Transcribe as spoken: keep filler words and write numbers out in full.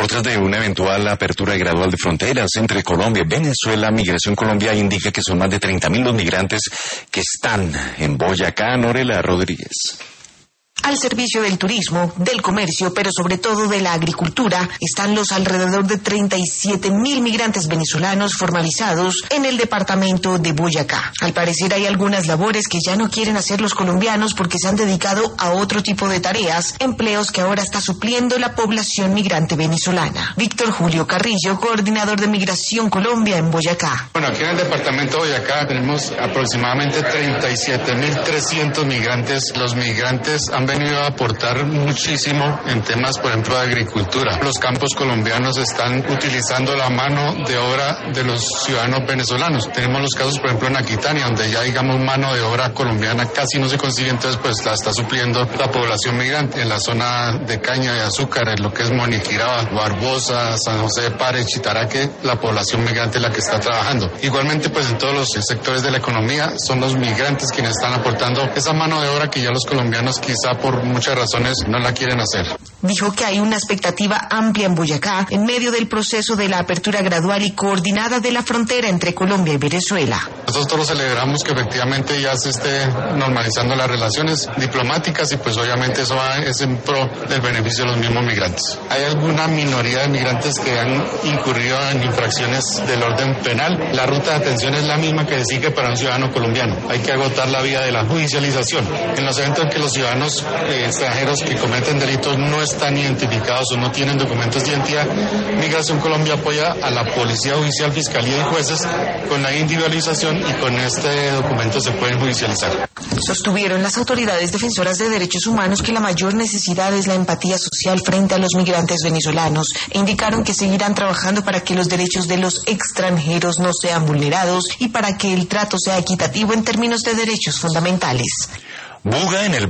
otras de una eventual apertura gradual de fronteras entre Colombia y Venezuela, Migración Colombia indica que son más de treinta mil los migrantes que están en Boyacá. Norela Rodríguez. Al servicio del turismo, del comercio, pero sobre todo de la agricultura, están los alrededor de treinta y siete mil migrantes venezolanos formalizados en el departamento de Boyacá. Al parecer hay algunas labores que ya no quieren hacer los colombianos porque se han dedicado a otro tipo de tareas, empleos que ahora está supliendo la población migrante venezolana. Víctor Julio Carrillo, coordinador de Migración Colombia en Boyacá. Bueno, aquí en el departamento de Boyacá tenemos aproximadamente treinta y siete mil trescientos migrantes. Los migrantes han venido a aportar muchísimo en temas, por ejemplo, de agricultura. Los campos colombianos están utilizando la mano de obra de los ciudadanos venezolanos. Tenemos los casos, por ejemplo, en Aquitania, donde ya, digamos, mano de obra colombiana casi no se consigue, entonces pues la está supliendo la población migrante. En la zona de caña de azúcar, en lo que es Moniquiraba, Barbosa, San José de Pare, Chitaraque, la población migrante es la que está trabajando. Igualmente, pues en todos los sectores de la economía son los migrantes quienes están aportando esa mano de obra que ya los colombianos quizá por muchas razones no la quieren hacer. Dijo que hay una expectativa amplia en Boyacá en medio del proceso de la apertura gradual y coordinada de la frontera entre Colombia y Venezuela. Nosotros celebramos que efectivamente ya se esté normalizando las relaciones diplomáticas y pues obviamente eso va, es en pro del beneficio de los mismos migrantes. Hay alguna minoría de migrantes que han incurrido en infracciones del orden penal. La ruta de atención es la misma que se sigue para un ciudadano colombiano. Hay que agotar la vía de la judicialización. En los eventos en que los ciudadanos eh, extranjeros que cometen delitos no están identificados o no tienen documentos de identidad, Migración Colombia apoya a la Policía Judicial, Fiscalía y jueces con la individualización y con este documento se pueden judicializar. Sostuvieron las autoridades defensoras de derechos humanos que la mayor necesidad es la empatía social frente a los migrantes venezolanos e indicaron que seguirán trabajando para que los derechos de los extranjeros no sean vulnerados y para que el trato sea equitativo en términos de derechos fundamentales. Buga en el